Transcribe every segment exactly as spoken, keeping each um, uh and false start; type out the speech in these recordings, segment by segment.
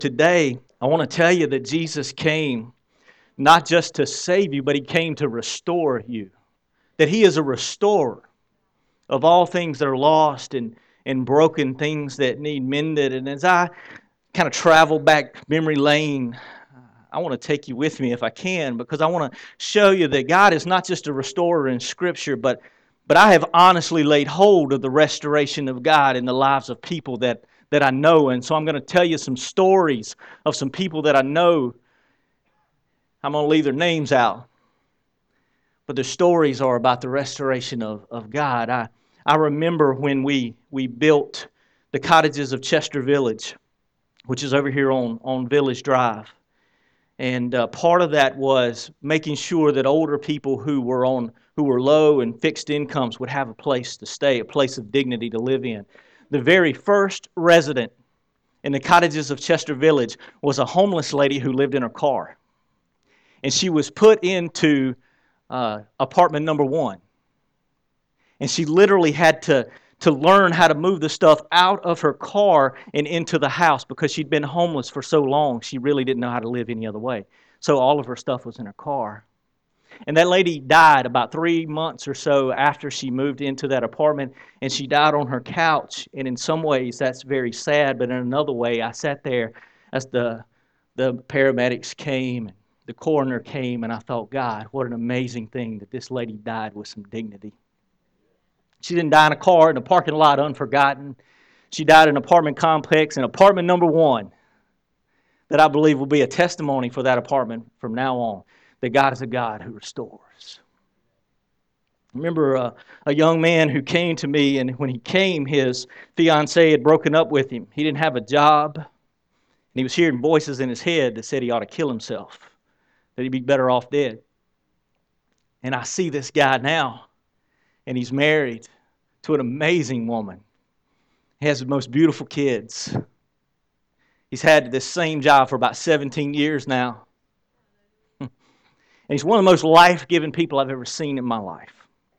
Today, I want to tell you that Jesus came not just to save you, but He came to restore you. That He is a restorer of all things that are lost and, and broken, things that need mended. And as I kind of travel back memory lane, I want to take you with me if I can, because I want to show you that God is not just a restorer in Scripture, but, but I have honestly laid hold of the restoration of God in the lives of people that that I know. And so I'm going to tell you some stories of some people that I know. I'm going to leave their names out. But their stories are about the restoration of, of God. I, I remember when we, we built the cottages of Chester Village, which is over here on, on Village Drive. And uh, part of that was making sure that older people who were on who were low and fixed incomes would have a place to stay, a place of dignity to live in. The very first resident in the cottages of Chester Village was a homeless lady who lived in her car. And she was put into uh, apartment number one. And she literally had to, to learn how to move the stuff out of her car and into the house because she'd been homeless for so long, she really didn't know how to live any other way. So all of her stuff was in her car. And that lady died about three months or so after she moved into that apartment, and she died on her couch. And in some ways, that's very sad, but in another way, I sat there as the, the paramedics came, and the coroner came, and I thought, God, what an amazing thing that this lady died with some dignity. She didn't die in a car in a parking lot unforgotten. She died in an apartment complex in apartment number one that I believe will be a testimony for that apartment from now on. That God is a God who restores. I remember a, a young man who came to me, and when he came, his fiancée had broken up with him. He didn't have a job, and he was hearing voices in his head that said he ought to kill himself, that he'd be better off dead. And I see this guy now, and he's married to an amazing woman. He has the most beautiful kids. He's had this same job for about seventeen years now. And he's one of the most life-giving people I've ever seen in my life.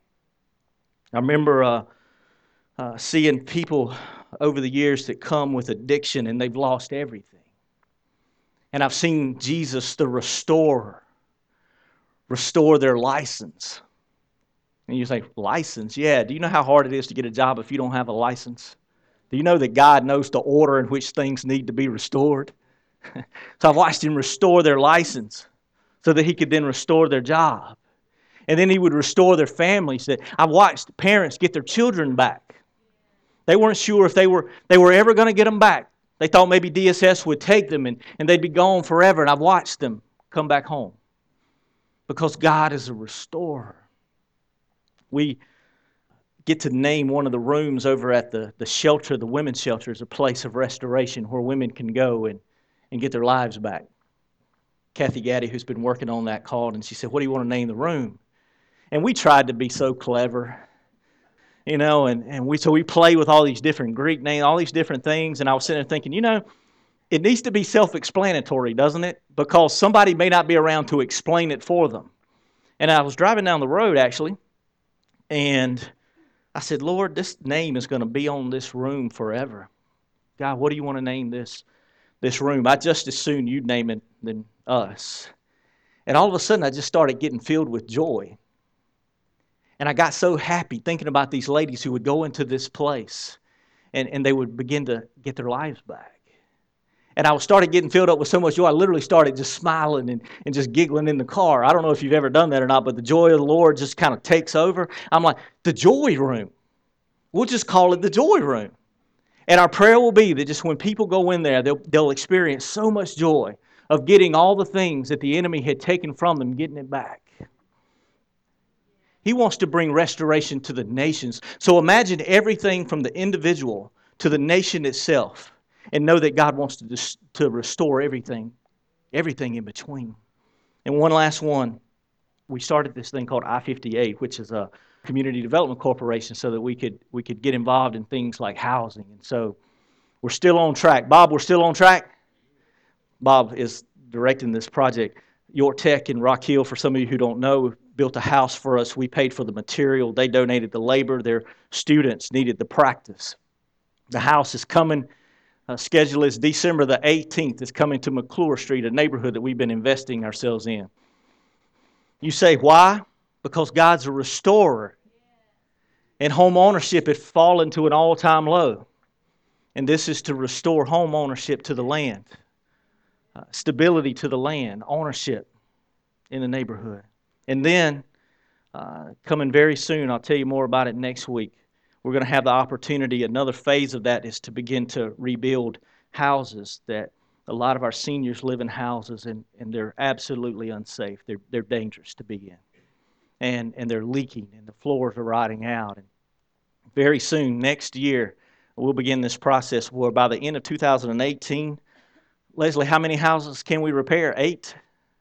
I remember uh, uh, seeing people over the years that come with addiction and they've lost everything. And I've seen Jesus, the restorer, restore their license. And you say, license? Yeah. Do you know how hard it is to get a job if you don't have a license? Do you know that God knows the order in which things need to be restored? So I've watched Him restore their license, so that He could then restore their job. And then He would restore their families. I watched parents get their children back. They weren't sure if they were they were ever going to get them back. They thought maybe D S S would take them and, and they'd be gone forever. And I've watched them come back home. Because God is a restorer. We get to name one of the rooms over at the, the shelter, the women's shelter, as a place of restoration where women can go and, and get their lives back. Kathy Gaddy, who's been working on that, called and she said, what do you want to name the room? And we tried to be so clever, you know, and, and we so we play with all these different Greek names, all these different things, and I was sitting there thinking, you know, it needs to be self-explanatory, doesn't it? Because somebody may not be around to explain it for them. And I was driving down the road, actually, and I said, Lord, this name is going to be on this room forever. God, what do you want to name this, this room? I just as soon you'd name it than us. And all of a sudden I just started getting filled with joy. And I got so happy thinking about these ladies who would go into this place and, and they would begin to get their lives back. And I started getting filled up with so much joy, I literally started just smiling and, and just giggling in the car. I don't know if you've ever done that or not, but the joy of the Lord just kind of takes over. I'm like, the joy room. We'll just call it the joy room. And our prayer will be that just when people go in there, they'll, they'll experience so much joy of getting all the things that the enemy had taken from them, getting it back. He wants to bring restoration to the nations. So imagine everything from the individual to the nation itself, and know that God wants to, to restore everything, everything in between. And one last one, we started this thing called I fifty-eight, which is a community development corporation, so that we could we could get involved in things like housing. And so we're still on track. Bob, we're still on track? Bob is directing this project. York Tech in Rock Hill, for some of you who don't know, built a house for us. We paid for the material. They donated the labor. Their students needed the practice. The house is coming uh, schedule is December the eighteenth. It's coming to McClure Street, a neighborhood that we've been investing ourselves in. You say, why? Because God's a restorer. And home ownership had fallen to an all-time low. And this is to restore home ownership to the land, uh, stability to the land, ownership in the neighborhood. And then, uh, coming very soon, I'll tell you more about it next week, we're going to have the opportunity, another phase of that is to begin to rebuild houses that a lot of our seniors live in houses and, and they're absolutely unsafe. They're, they're dangerous to be in. And, and they're leaking and the floors are rotting out. And very soon, next year, we'll begin this process where by the end of two thousand eighteen, Leslie, how many houses can we repair? Eight?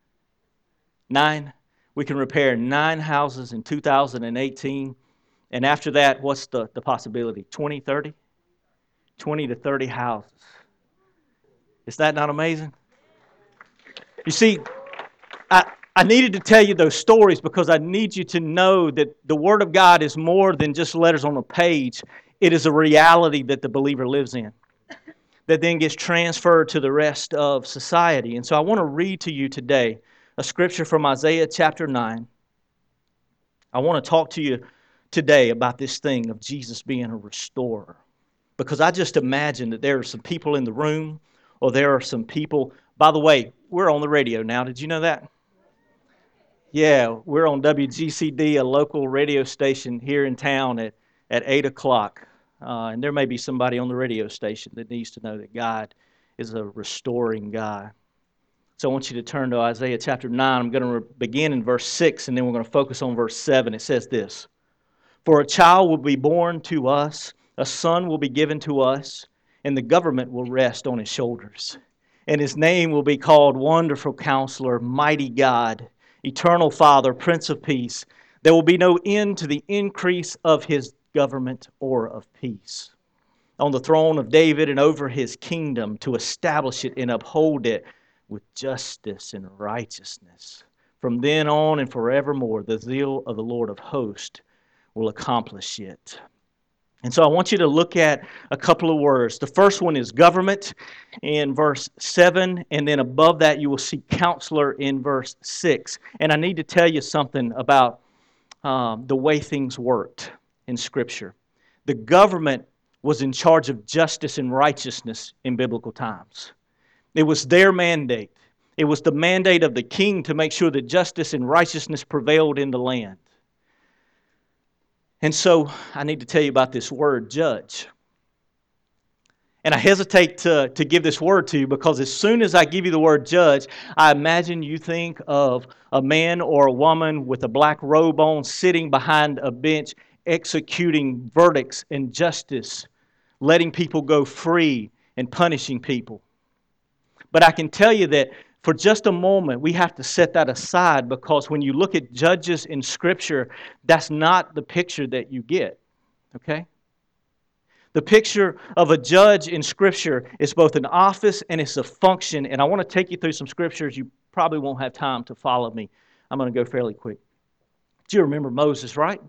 Nine? We can repair nine houses in two thousand eighteen. And after that, what's the, the possibility? twenty, thirty? twenty to thirty houses. Is that not amazing? You see, I, I needed to tell you those stories because I need you to know that the Word of God is more than just letters on a page. It is a reality that the believer lives in that then gets transferred to the rest of society. And so I want to read to you today a scripture from Isaiah chapter nine. I want to talk to you today about this thing of Jesus being a restorer. Because I just imagine that there are some people in the room, or there are some people, by the way, we're on the radio now. Did you know that? Yeah, we're on W G C D, a local radio station here in town at, at eight o'clock. Uh, and there may be somebody on the radio station that needs to know that God is a restoring God. So I want you to turn to Isaiah chapter nine. I'm going to begin in verse six, and then we're going to focus on verse seven. It says this, "For a child will be born to us, a son will be given to us, and the government will rest on his shoulders. And his name will be called Wonderful Counselor, Mighty God, Eternal Father, Prince of Peace. There will be no end to the increase of his government or of peace. On the throne of David and over his kingdom, to establish it and uphold it with justice and righteousness. From then on and forevermore, the zeal of the Lord of hosts will accomplish it." And so I want you to look at a couple of words. The first one is government in verse seven, and then above that you will see counselor in verse six. And I need to tell you something about um, the way things worked in Scripture. The government was in charge of justice and righteousness in biblical times. It was their mandate. It was the mandate of the king to make sure that justice and righteousness prevailed in the land. And so I need to tell you about this word, judge. And I hesitate to, to give this word to you because as soon as I give you the word judge, I imagine you think of a man or a woman with a black robe on sitting behind a bench executing verdicts and justice, letting people go free and punishing people. But I can tell you that for just a moment, we have to set that aside because when you look at judges in Scripture, that's not the picture that you get, okay? The picture of a judge in Scripture is both an office and it's a function, and I want to take you through some Scriptures. You probably won't have time to follow me. I'm going to go fairly quick. Do you remember Moses, right?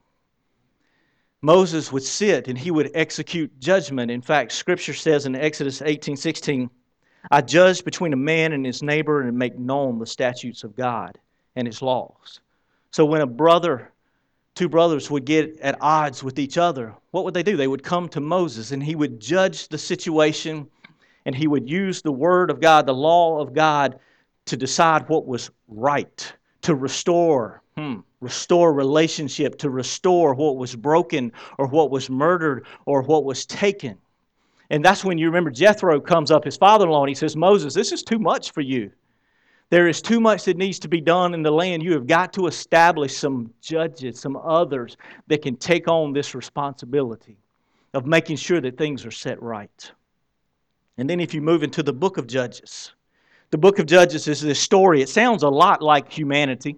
Moses would sit and he would execute judgment. In fact, Scripture says in Exodus eighteen sixteen, "I judge between a man and his neighbor and make known the statutes of God and His laws." So when a brother, two brothers would get at odds with each other, what would they do? They would come to Moses and he would judge the situation and he would use the Word of God, the law of God, to decide what was right, to restore, hmm, restore relationship, to restore what was broken or what was murdered or what was taken. And that's when you remember Jethro comes up, his father-in-law, and he says, "Moses, this is too much for you. There is too much that needs to be done in the land. You have got to establish some judges, some others that can take on this responsibility of making sure that things are set right." And then if you move into the book of Judges, the book of Judges is this story. It sounds a lot like humanity.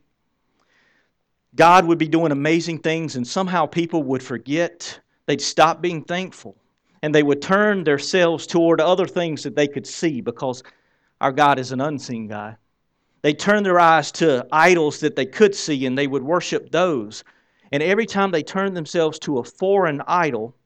God would be doing amazing things, and somehow people would forget. They'd stop being thankful. And they would turn themselves toward other things that they could see because our God is an unseen God. They turned their eyes to idols that they could see and they would worship those. And every time they turned themselves to a foreign idol,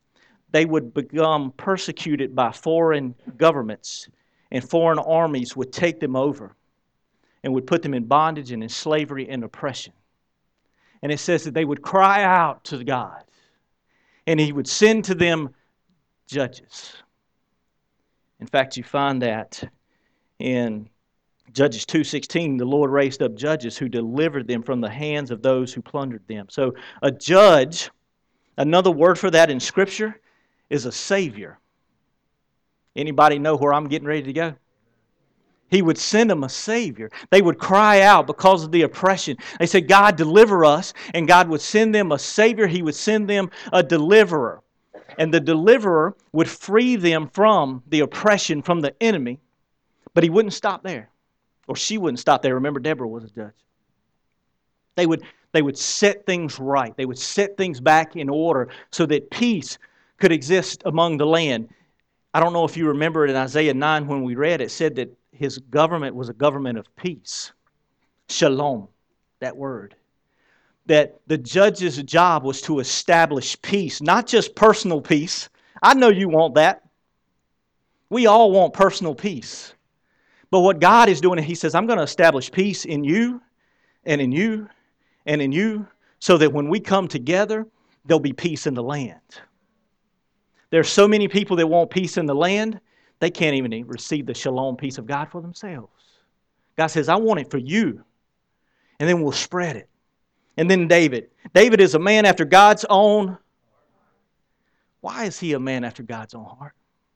they would become persecuted by foreign governments, and foreign armies would take them over and would put them in bondage and in slavery and oppression. And it says that they would cry out to God, and He would send to them judges. In fact, you find that in Judges two sixteen, the Lord raised up judges who delivered them from the hands of those who plundered them. So a judge, another word for that in Scripture, is a Savior. Anybody know where I'm getting ready to go? He would send them a Savior. They would cry out because of the oppression. They said, God, deliver us. And God would send them a Savior. He would send them a deliverer. And the deliverer would free them from the oppression from the enemy. But He wouldn't stop there. Or she wouldn't stop there. Remember, Deborah was a judge. They would, they would set things right. They would set things back in order so that peace could exist among the land. I don't know if you remember in Isaiah nine when we read, it said that His government was a government of peace. Shalom, that word. That the judge's job was to establish peace, not just personal peace. I know you want that. We all want personal peace. But what God is doing, He says, I'm going to establish peace in you and in you and in you so that when we come together, there'll be peace in the land. There are so many people that want peace in the land, they can't even receive the shalom peace of God for themselves. God says, I want it for you. And then we'll spread it. And then David. David is a man after God's own. Why is he a man after God's own heart?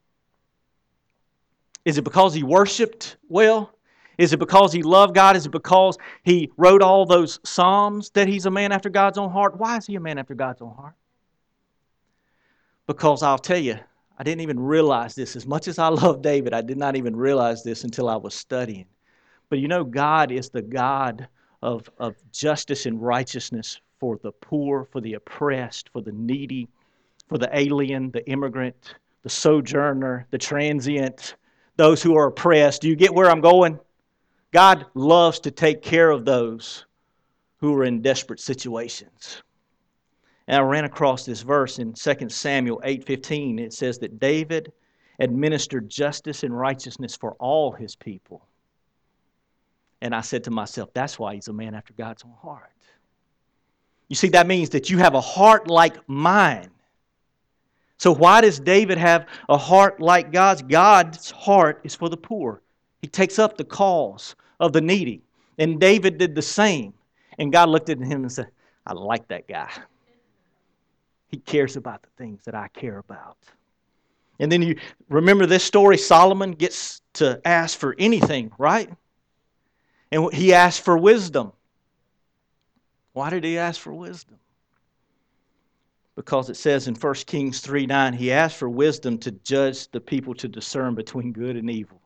Is it because he worshiped well? Is it because he loved God? Is it because he wrote all those psalms that he's a man after God's own heart? Why is he a man after God's own heart? Because I'll tell you, I didn't even realize this. As much as I love David, I did not even realize this until I was studying. But you know, God is the God of, of justice and righteousness for the poor, for the oppressed, for the needy, for the alien, the immigrant, the sojourner, the transient, those who are oppressed. Do you get where I'm going? God loves to take care of those who are in desperate situations. And I ran across this verse in Second Samuel eight fifteen. It says that David administered justice and righteousness for all his people. And I said to myself, that's why he's a man after God's own heart. You see, that means that you have a heart like mine. So why does David have a heart like God's? God's heart is for the poor. He takes up the cause of the needy. And David did the same. And God looked at him and said, I like that guy. He cares about the things that I care about. And then you remember this story, Solomon gets to ask for anything, right? And he asked for wisdom. Why did he ask for wisdom? Because it says in First Kings three nine, he asked for wisdom to judge the people to discern between good and evil.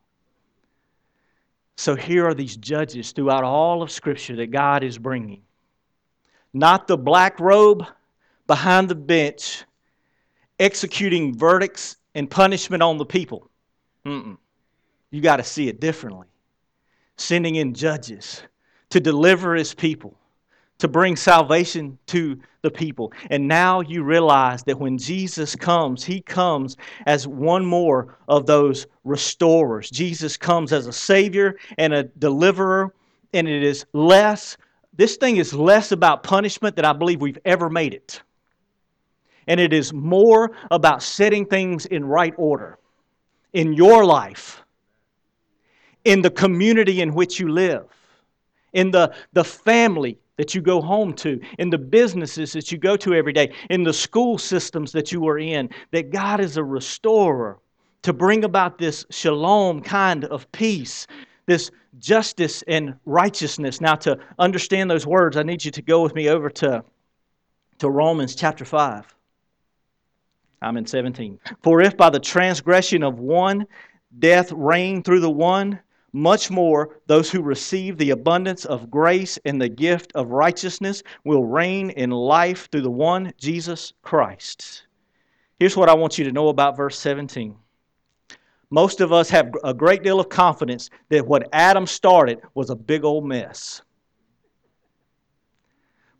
So here are these judges throughout all of Scripture that God is bringing. Not the black robe behind the bench executing verdicts and punishment on the people. Mm-mm. You got to see it differently. Sending in judges to deliver His people, to bring salvation to the people. And now you realize that when Jesus comes, He comes as one more of those restorers. Jesus comes as a Savior and a deliverer, and it is less, this thing is less about punishment than I believe we've ever made it. And it is more about setting things in right order in your life, in the community in which you live, in the, the family that you go home to, in the businesses that you go to every day, in the school systems that you are in, that God is a restorer to bring about this shalom kind of peace, this justice and righteousness. Now, to understand those words, I need you to go with me over to, to Romans chapter five. I'm in seventeen. For if by the transgression of one death reigned through the one, much more those who receive the abundance of grace and the gift of righteousness will reign in life through the one, Jesus Christ. Here's what I want you to know about verse seventeen. Most of us have a great deal of confidence that what Adam started was a big old mess.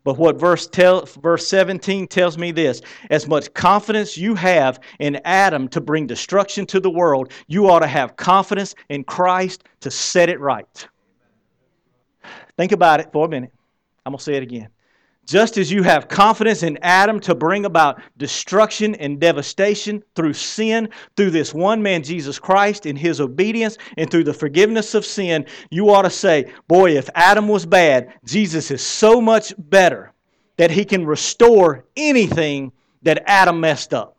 But what verse tell, verse seventeen tells me this: as much confidence you have in Adam to bring destruction to the world, you ought to have confidence in Christ to set it right. Think about it for a minute. I'm going to say it again. Just as you have confidence in Adam to bring about destruction and devastation through sin, through this one man, Jesus Christ, in His obedience, and through the forgiveness of sin, you ought to say, boy, if Adam was bad, Jesus is so much better that He can restore anything that Adam messed up.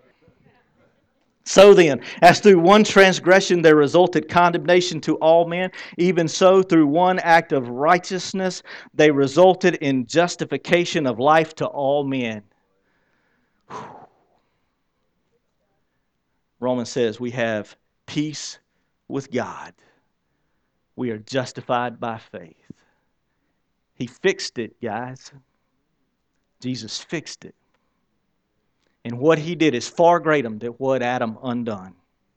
So then, as through one transgression there resulted condemnation to all men, even so through one act of righteousness they resulted in justification of life to all men. Whew. Romans says we have peace with God. We are justified by faith. He fixed it, guys. Jesus fixed it. And what He did is far greater than what Adam undone.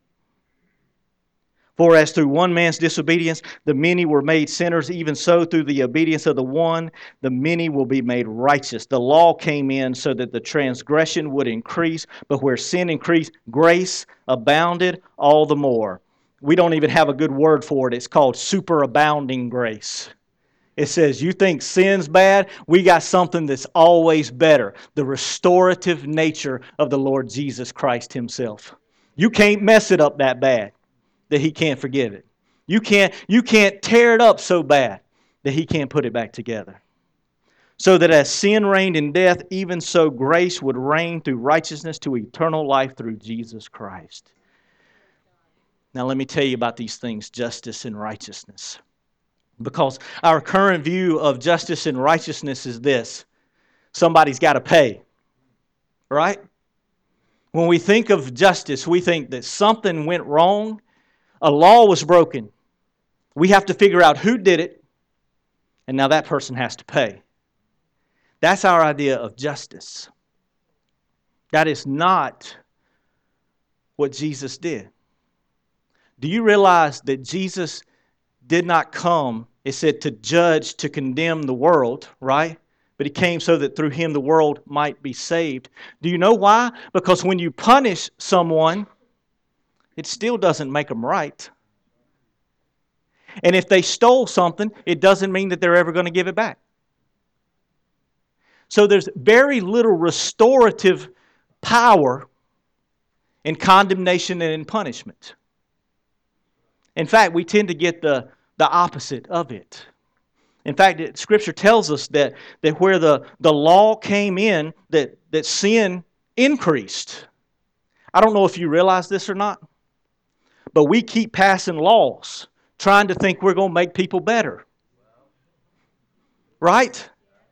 For as through one man's disobedience the many were made sinners, even so through the obedience of the one the many will be made righteous. The law came in so that the transgression would increase, but where sin increased, grace abounded all the more. We don't even have a good word for it. It's called superabounding grace. It says, you think sin's bad? We got something that's always better. The restorative nature of the Lord Jesus Christ Himself. You can't mess it up that bad that He can't forgive it. You can't, you can't tear it up so bad that He can't put it back together. So that as sin reigned in death, even so grace would reign through righteousness to eternal life through Jesus Christ. Now let me tell you about these things, justice and righteousness. Because our current view of justice and righteousness is this: somebody's got to pay. Right? When we think of justice, we think that something went wrong, a law was broken. We have to figure out who did it, and now that person has to pay. That's our idea of justice. That is not what Jesus did. Do you realize that Jesus did not come, it said, to judge, to condemn the world, right? But He came so that through Him the world might be saved. Do you know why? Because when you punish someone, it still doesn't make them right. And if they stole something, it doesn't mean that they're ever going to give it back. So there's very little restorative power in condemnation and in punishment. In fact, we tend to get the, the opposite of it. In fact, it, Scripture tells us that, that where the, the law came in, that, that sin increased. I don't know if you realize this or not, but we keep passing laws trying to think we're going to make people better. Right?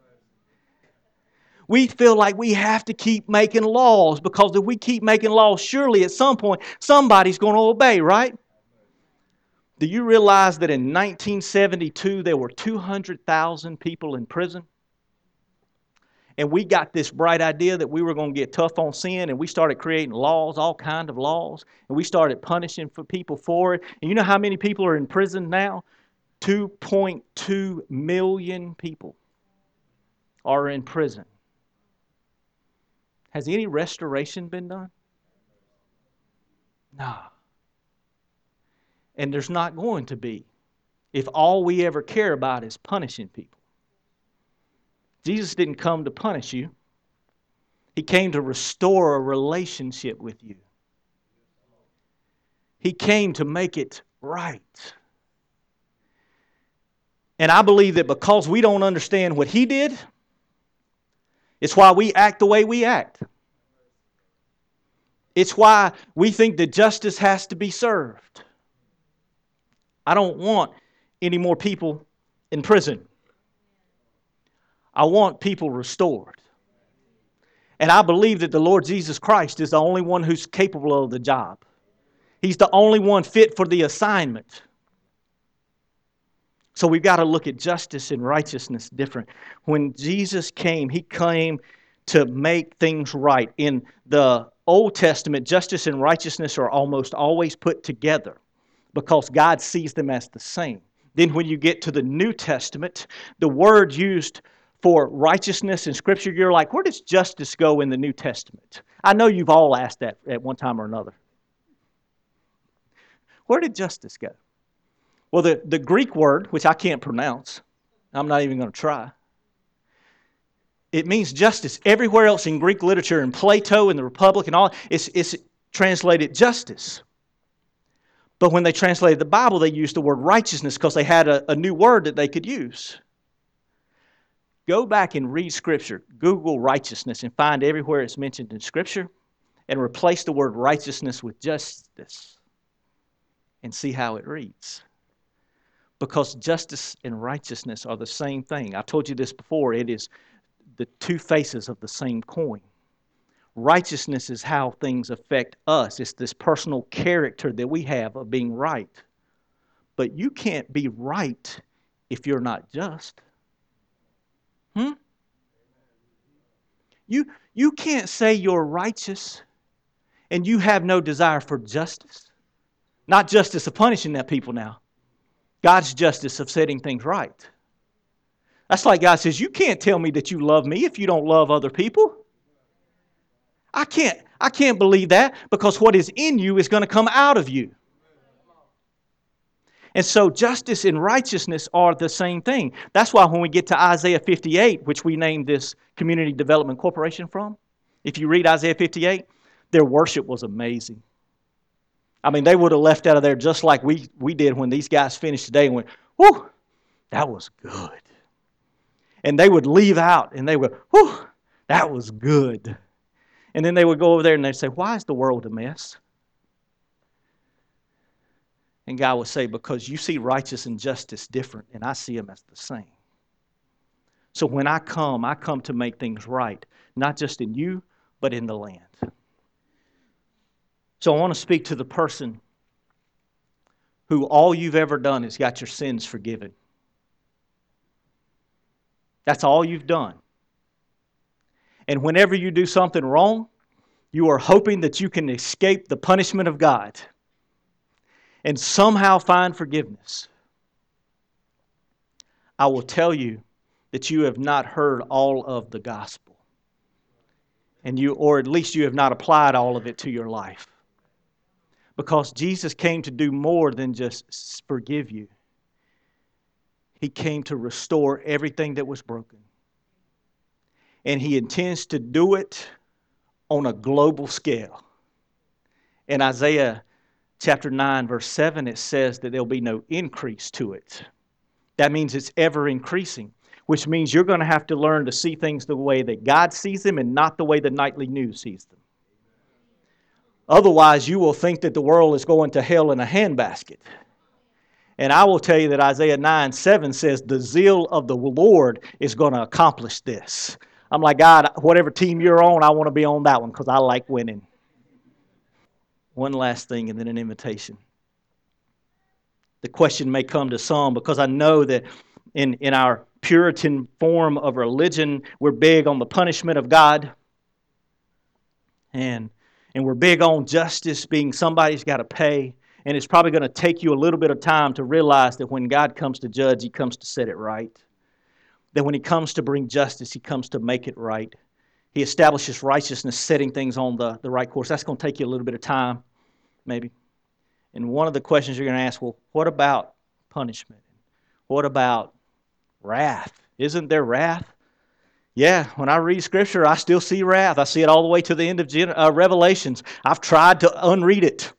We feel like we have to keep making laws because if we keep making laws, surely at some point somebody's going to obey, right? Do you realize that in nineteen seventy-two there were two hundred thousand people in prison? And we got this bright idea that we were going to get tough on sin, and we started creating laws, all kinds of laws, and we started punishing for people for it. And you know how many people are in prison now? two point two million people are in prison. Has any restoration been done? No. And there's not going to be if all we ever care about is punishing people. Jesus didn't come to punish you. He came to restore a relationship with you. He came to make it right. And I believe that because we don't understand what He did, it's why we act the way we act. It's why we think that justice has to be served. I don't want any more people in prison. I want people restored. And I believe that the Lord Jesus Christ is the only one who's capable of the job. He's the only one fit for the assignment. So we've got to look at justice and righteousness different. When Jesus came, He came to make things right. In the Old Testament, justice and righteousness are almost always put together because God sees them as the same. Then when you get to the New Testament, the word used for righteousness in Scripture, you're like, where does justice go in the New Testament? I know you've all asked that at one time or another. Where did justice go? Well, the, the Greek word, which I can't pronounce, I'm not even going to try, it means justice. Everywhere else in Greek literature, in Plato, in the Republic, and all, it's, it's translated justice. But when they translated the Bible, they used the word righteousness because they had a, a new word that they could use. Go back and read Scripture. Google righteousness and find everywhere it's mentioned in Scripture and replace the word righteousness with justice and see how it reads. Because justice and righteousness are the same thing. I've told you this before. It is the two faces of the same coin. Righteousness is how things affect us. It's this personal character that we have of being right. But you can't be right if you're not just. Hmm? You, you can't say you're righteous and you have no desire for justice. Not justice of punishing that people now. God's justice of setting things right. That's like God says, you can't tell me that you love me if you don't love other people. I can't, I can't believe that because what is in you is going to come out of you. And so justice and righteousness are the same thing. That's why when we get to Isaiah fifty-eight, which we named this Community Development Corporation from, if you read Isaiah fifty-eight, their worship was amazing. I mean, they would have left out of there just like we, we did when these guys finished today and went, whew, that was good. And they would leave out and they would, whew, that was good. And then they would go over there and they'd say, why is the world a mess? And God would say, because you see righteousness and justice different, and I see them as the same. So when I come, I come to make things right, not just in you, but in the land. So I want to speak to the person who all you've ever done is got your sins forgiven. That's all you've done. And whenever you do something wrong, you are hoping that you can escape the punishment of God and somehow find forgiveness. I will tell you that you have not heard all of the gospel. And you, or at least you have not applied all of it to your life. Because Jesus came to do more than just forgive you. He came to restore everything that was broken. And He intends to do it on a global scale. In Isaiah chapter nine, verse seven, it says that there'll be no increase to it. That means it's ever increasing, which means you're going to have to learn to see things the way that God sees them and not the way the nightly news sees them. Otherwise, you will think that the world is going to hell in a handbasket. And I will tell you that Isaiah nine seven says the zeal of the Lord is going to accomplish this. I'm like, God, whatever team you're on, I want to be on that one because I like winning. One last thing and then an invitation. The question may come to some because I know that in, in our Puritan form of religion, we're big on the punishment of God. And, and we're big on justice being somebody's got to pay. And it's probably going to take you a little bit of time to realize that when God comes to judge, He comes to set it right. That when He comes to bring justice, He comes to make it right. He establishes righteousness, setting things on the, the right course. That's going to take you a little bit of time, maybe. And one of the questions you're going to ask, well, what about punishment? What about wrath? Isn't there wrath? Yeah, when I read Scripture, I still see wrath. I see it all the way to the end of Gen- uh, Revelations. I've tried to unread it.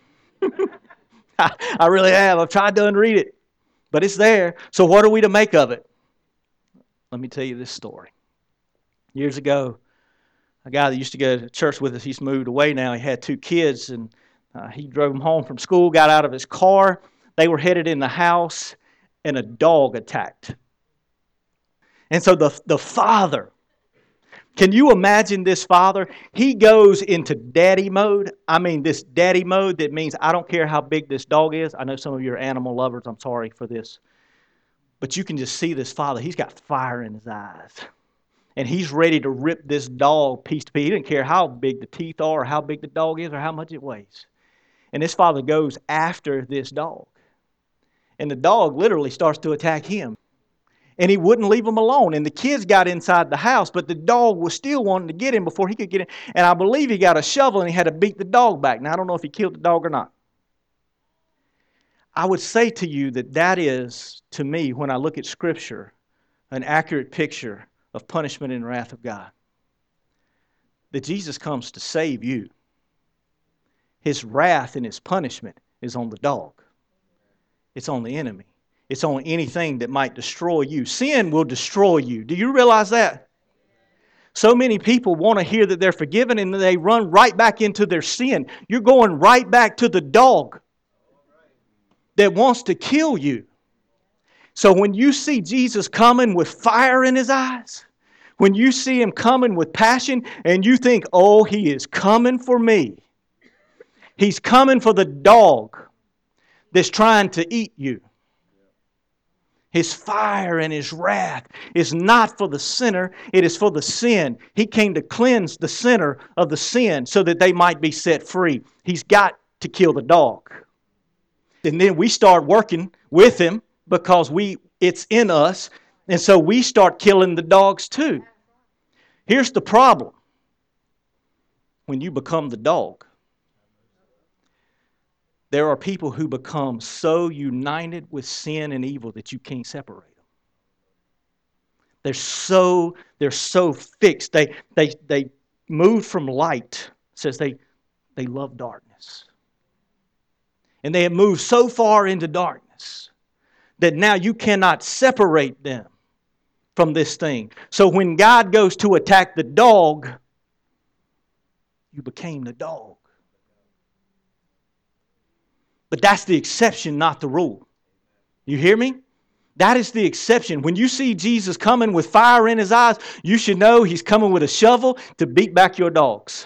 I, I really have. I've tried to unread it. But it's there. So what are we to make of it? Let me tell you this story. Years ago, a guy that used to go to church with us, he's moved away now. He had two kids, and uh, he drove them home from school, got out of his car. They were headed in the house, and a dog attacked. And so the, the father, can you imagine this father? He goes into daddy mode. I mean, this daddy mode that means I don't care how big this dog is. I know some of you are animal lovers. I'm sorry for this. But you can just see this father. He's got fire in his eyes. And he's ready to rip this dog piece to piece. He doesn't care how big the teeth are or how big the dog is or how much it weighs. And this father goes after this dog. And the dog literally starts to attack him. And he wouldn't leave them alone. And the kids got inside the house, but the dog was still wanting to get him before he could get in. And I believe he got a shovel and he had to beat the dog back. Now, I don't know if he killed the dog or not. I would say to you that that is, to me, when I look at Scripture, an accurate picture of punishment and wrath of God. That Jesus comes to save you. His wrath and His punishment is on the dog. It's on the enemy. It's on anything that might destroy you. Sin will destroy you. Do you realize that? So many people want to hear that they're forgiven and they run right back into their sin. You're going right back to the dog that wants to kill you. So when you see Jesus coming with fire in His eyes, when you see Him coming with passion and you think, oh, He is coming for me. He's coming for the dog that's trying to eat you. His fire and His wrath is not for the sinner, it is for the sin. He came to cleanse the sinner of the sin so that they might be set free. He's got to kill the dog. And then we start working with Him because we it's in us, and so we start killing the dogs too. Here's the problem. When you become the dog, there are people who become so united with sin and evil that you can't separate them. They're so, they're so fixed. They, they, they move from light. It says they, they love darkness. And they have moved so far into darkness that now you cannot separate them from this thing. So when God goes to attack the dog, you became the dog. But that's the exception, not the rule. You hear me? That is the exception. When you see Jesus coming with fire in His eyes, you should know He's coming with a shovel to beat back your dogs.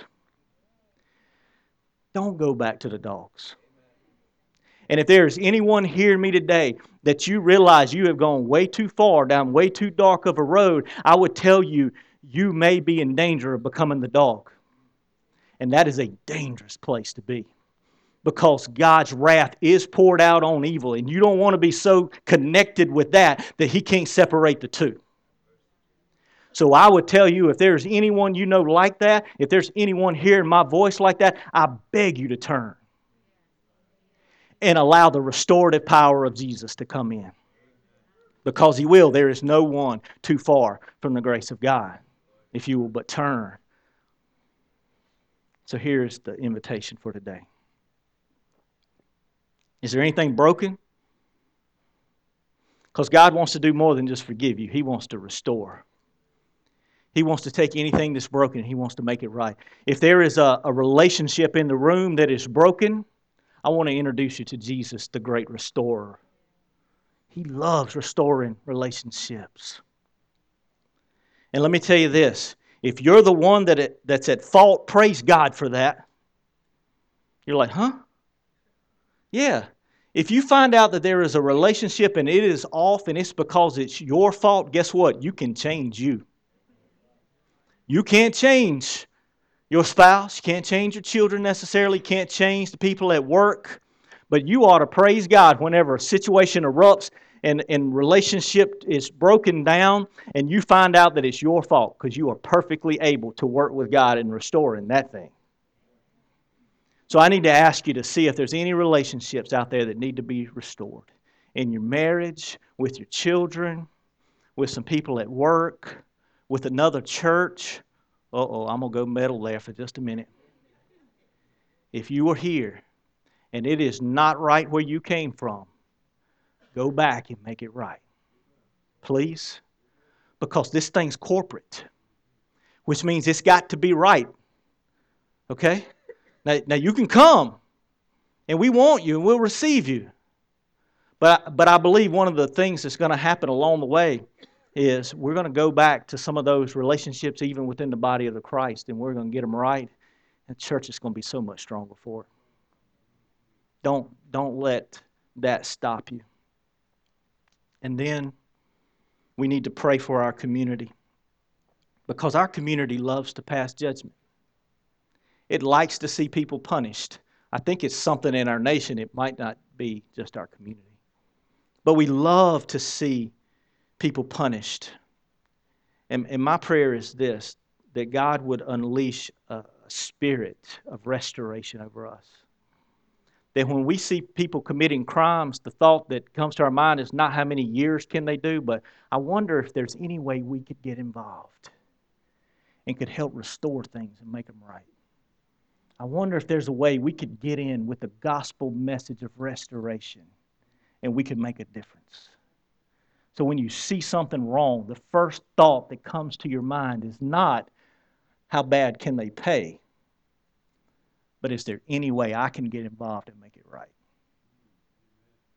Don't go back to the dogs. And if there is anyone hearing me today that you realize you have gone way too far down way too dark of a road, I would tell you, you may be in danger of becoming the dog. And that is a dangerous place to be. Because God's wrath is poured out on evil. And you don't want to be so connected with that that He can't separate the two. So I would tell you, if there's anyone you know like that, if there's anyone hearing my voice like that, I beg you to turn. And allow the restorative power of Jesus to come in. Because He will. There is no one too far from the grace of God. If you will but turn. So here's the invitation for today. Is there anything broken? Because God wants to do more than just forgive you. He wants to restore. He wants to take anything that's broken and He wants to make it right. If there is a, a relationship in the room that is broken, I want to introduce you to Jesus, the great restorer. He loves restoring relationships. And let me tell you this. If you're the one that it, that's at fault, praise God for that. You're like, huh? Yeah. If you find out that there is a relationship and it is off and it's because it's your fault, guess what? You can change you. You can't change your spouse. You can't change your children necessarily. You can't change the people at work. But you ought to praise God whenever a situation erupts and, and relationship is broken down and you find out that it's your fault because you are perfectly able to work with God in restoring that thing. So I need to ask you to see if there's any relationships out there that need to be restored. In your marriage, with your children, with some people at work, with another church. Uh-oh, I'm going to go meddle there for just a minute. If you are here and it is not right where you came from, go back and make it right. Please. Because this thing's corporate, which means it's got to be right. Okay? Now, now you can come, and we want you, and we'll receive you. But, but I believe one of the things that's going to happen along the way is we're going to go back to some of those relationships even within the body of the Christ, and we're going to get them right, and the church is going to be so much stronger for it. Don't, don't let that stop you. And then we need to pray for our community, because our community loves to pass judgment. It likes to see people punished. I think it's something in our nation. It might not be just our community. But we love to see people punished. And, and my prayer is this, that God would unleash a spirit of restoration over us. That when we see people committing crimes, the thought that comes to our mind is not how many years can they do, but I wonder if there's any way we could get involved and could help restore things and make them right. I wonder if there's a way we could get in with the gospel message of restoration and we could make a difference. So when you see something wrong, the first thought that comes to your mind is not, how bad can they pay? But is there any way I can get involved and make it right?